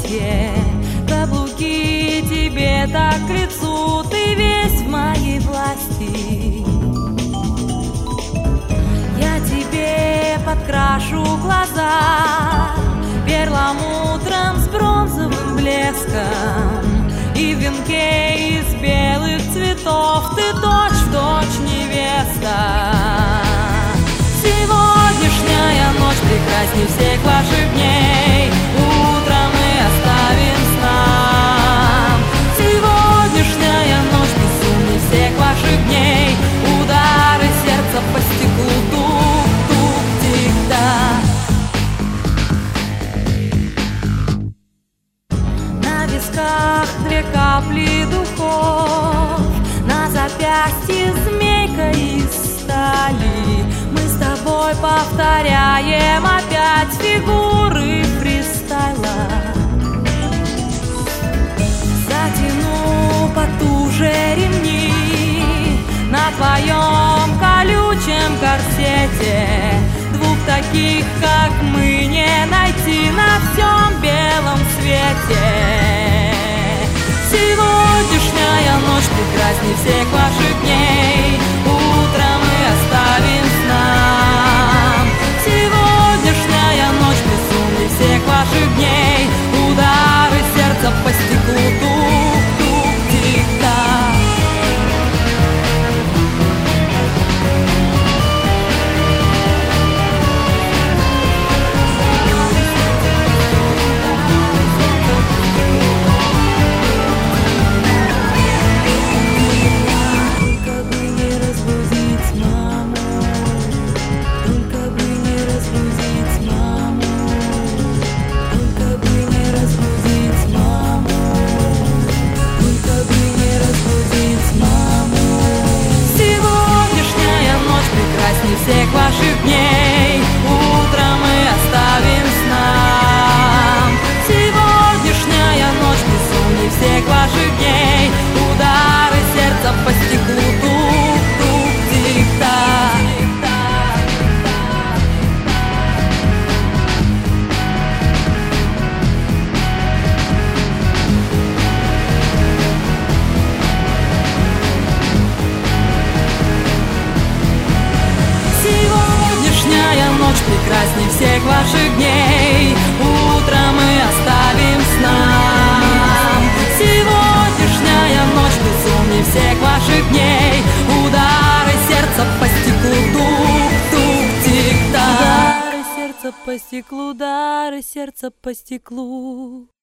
платье, каблуки тебе так к лицу, ты весь в моей власти. Я тебе подкрашу глаза перламутром с бронзовым блеском, и в венке из белых цветов ты точь-в-точь невеста. Сегодняшняя ночь прекрасней всех ваших дней, утро мы оставим снам. Сегодняшняя ночь безумней всех ваших дней, удары сердца по стеклу, тук-тук, тик-так. На висках 2 капли духов, на запястье змейка из стали. Мы с тобой повторяем опять фигуры фристайла. Затяну потуже ремни на твоем колючем корсете. 2 таких, как мы, не найти на всем белом свете. Сегодняшняя ночь прекрасней всех ваших дней, утро мы оставим снам. Сегодняшняя ночь безумней всех ваших дней, удары сердца по стеклу, тук-тук, тик-так. Всех ваших дней, утро мы оставим снам. Сегодняшняя ночь безумней всех ваших дней, удары сердца по стеклу, тук-тук, тик-так. Ночь прекрасней всех ваших дней, утро мы оставим снам. Сегодняшняя ночь безумней всех ваших дней, удары сердца по стеклу, тук-тук, тик-так. Удары сердца по стеклу, удары сердца по стеклу.